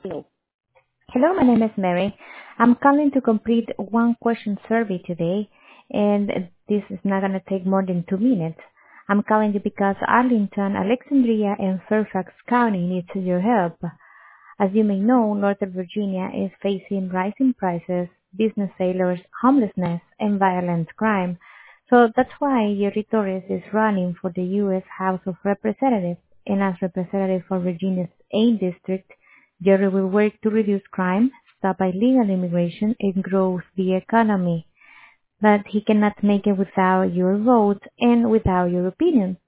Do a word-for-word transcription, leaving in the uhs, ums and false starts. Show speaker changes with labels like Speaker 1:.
Speaker 1: No.
Speaker 2: Hello, my name is Mary. I'm calling to complete one question survey today, and this is not going to take more than two minutes. I'm calling you because Arlington, Alexandria, and Fairfax County needs your help. As you may know, Northern Virginia is facing rising prices, business failures, homelessness, and violent crime. So that's why Jerry Torres is running for the U S House of Representatives. And as representative for Virginia's eighth District, Jerry will work to reduce crime, stop illegal immigration, and grow the economy. But he cannot make it without your vote and without your opinion.